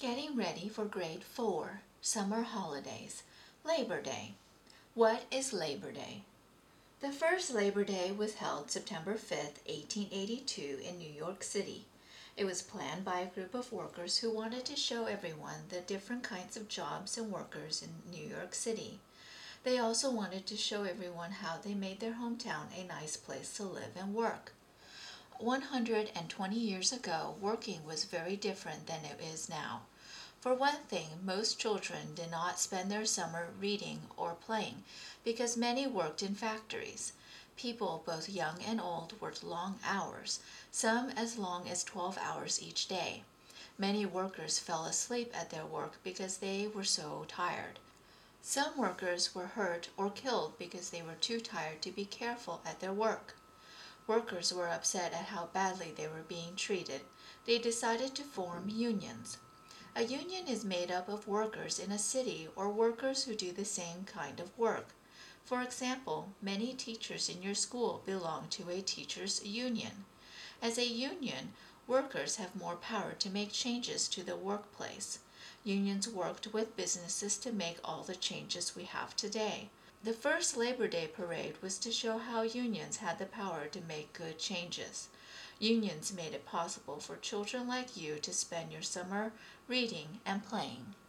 Getting ready for grade 4, summer holidays, Labor Day. What is Labor Day? The first Labor Day was held September 5, 1882 in New York City. It was planned by a group of workers who wanted to show everyone the different kinds of jobs and workers in New York City. They also wanted to show everyone how they made their hometown a nice place to live and work. 120 years ago, working was very different than it is now. For one thing, most children did not spend their summer reading or playing because many worked in factories. People, both young and old, worked long hours, some as long as 12 hours each day. Many workers fell asleep at their work because they were so tired. Some workers were hurt or killed because they were too tired to be careful at their work. Workers were upset at how badly they were being treated. They decided to form unions. A union is made up of workers in a city or workers who do the same kind of work. For example, many teachers in your school belong to a teachers' union. As a union, workers have more power to make changes to the workplace. Unions worked with businesses to make all the changes we have today. The first Labor Day parade was to show how unions had the power to make good changes. Unions made it possible for children like you to spend your summer reading and playing.